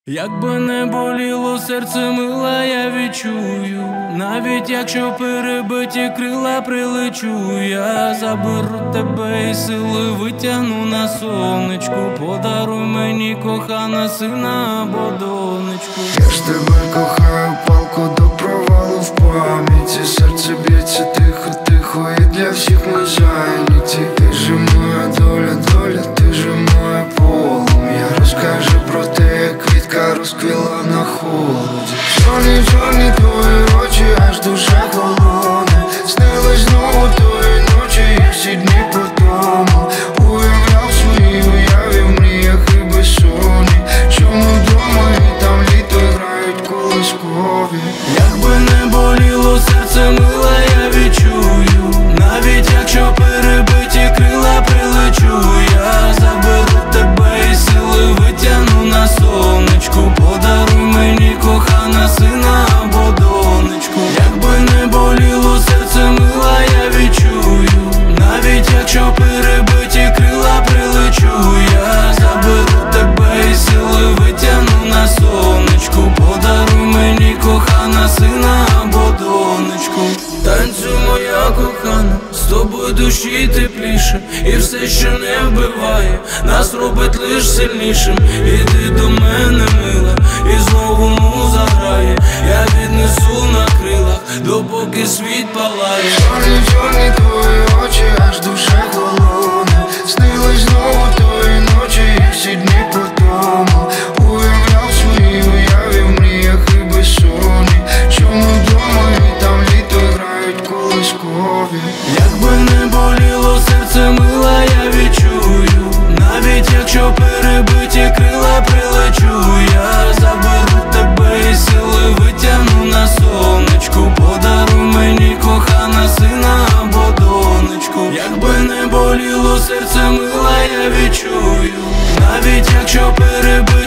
Якби не боліло серце, мила, я відчую. Навіть якщо перебиті крила, прилечу. Я заберу тебе і сили витягну на сонечку. Подаруй мені, кохана, сина або донечку. Я ж тебе кохаю, палку до провалу в пам'яті. Серце б'ється тихо, тихо, і для всіх ми зайняті. Ти же моя доля, доля, ти же моє полум'я. Розкажи про те, як квітка розквіла на холоді. Чорні, чорні твої очі, аж душа холодна. Снились знову тої ночі, і всі дні по тому. Уявляв свої уяві в мріях і безсонні. Чому вдома і там літо грають колискові. Якби не боліло серце, мила, я відчую. Навіть якщо перебиті крила, прилечу. Я заберу тебе і сили витягну на сонечку. Подаруй мені, кохана, сина або донечку. Якби не боліло серце, мила, я відчую. Навіть якщо перебиті крила, прилечу. Я заберу тебе і сили витягну на сонечку. Подаруй мені, кохана, сина або донечку. Танцюй, моя кохана, з тобою душі тепліше. І все, що не вбиває, нас робить лиш сильнішим. Іди до мене, мила, і знову муза грає. Я віднесу на крилах, допоки світ палає. Чорні, чорні твої очі, аж душа холодна. Снились знову тої ночі, і всі дні по тому. Уявляв свої уяві в мріях і безсонні. Чому вдома і там літо грають колискові. Якби не боліло серце, мила, я відчую. Навіть якщо перебиті крила, прилечу. Я заберу тебе і сили витягну на сонечку. Подаруй мені, кохана, сина або донечку. Якби не боліло серце, мила, я відчую. Навіть якщо перебиті